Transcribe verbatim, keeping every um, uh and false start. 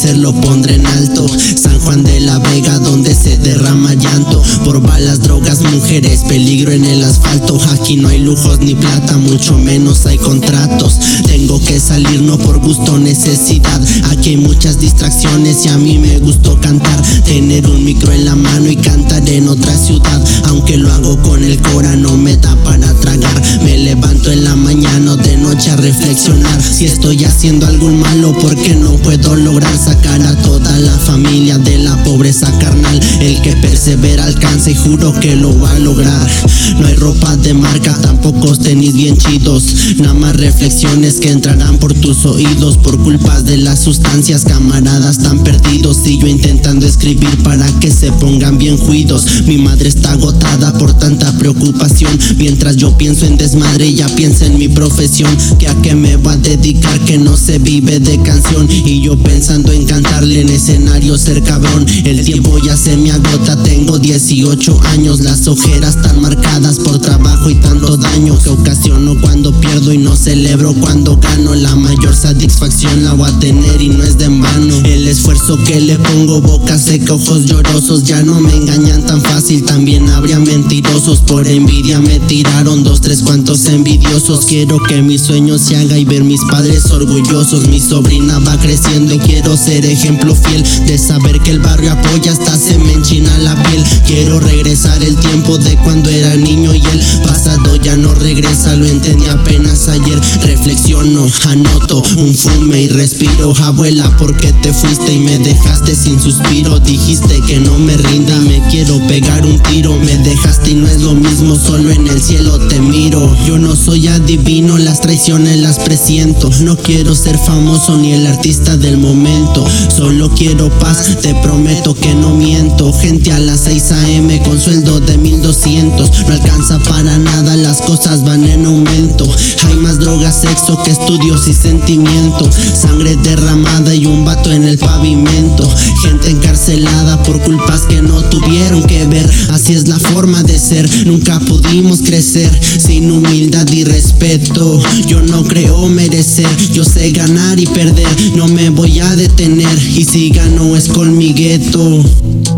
ser lo pondré en alto. San Juan de la Vega, donde se derrama llanto por balas, drogas, mujeres, peligro en el asfalto. Aquí no hay lujos ni plata, mucho menos hay contratos. Tengo que salir no por gusto o necesidad. Aquí hay muchas distracciones y a mí me gustó cantar, tener un micro en la mano y cantar en otra ciudad. Aunque lo hago con el cora, no me da para tragar. Me levanto en la mañana o de noche a reflexionar si estoy haciendo algo malo, porque no puedo lograr sacar a toda la familia de la pobreza carnal. El que persevera alcanza y juro que lo va a lograr. No hay ropa de marca, tampoco tenis bien chidos, nada más reflexiones que entrarán por tus oídos. Por culpas de las sustancias, camaradas tan perdidos, y yo intentando escribir para que se pongan bien juidos. Mi madre está agotada por tanta preocupación, mientras yo pienso en desmadre, ella piensa en mi profesión. Que a qué me va a dedicar, que no se vive de canción, y yo pensando en cantarle en escenario, ser cabrón. El tiempo ya se me agota, tengo dieciocho años, las ojeras tan marcadas por trabajo y tanto daño que ocasiono cuando pierdo, y no celebro cuando gano. La mayor satisfacción la voy a tener y no es de en vano. El esfuerzo que le pongo, boca seca, ojos llorosos, ya no me engañan tan fácil, también habría mentirosos. Por envidia me tiraron dos, tres cuantos envidiosos. Quiero que mi sueño se haga y ver mis padres orgullosos. Mi sobrina va creciendo y quiero ser ejemplo fiel de saber que el barrio apoya, hasta se me enchina la piel. Quiero regresar el tiempo de cuando era niño y el pasado ya no regresa, lo entendí apenas ayer. Reflexiono, anoto un fume y respiro. Abuela, ¿por qué te fuiste y me dejaste sin suspiro? Dijiste que no me rinda y me quiero pegar un tiro. Me dejaste y no es lo mismo, solo en el cielo te miro. Yo no soy adivino, las traiciones las presiento. No quiero ser famoso ni el artista del momento, solo quiero paz, te prometo que no miento. Gente a las seis a eme con sueldo de mil doscientos, no alcanza para nada, las cosas van en aumento. Hay más drogas, sexo que estudios y sentimiento, sangre derramada y un vato en el pavimento. Gente encarcelada por culpas que no tuvieron que ver, así es la forma de ser. Nunca pudimos crecer sin humildad y respeto. Yo no creo merecer, yo sé ganar y perder, no me voy a detener, y si gano es con mi gueto.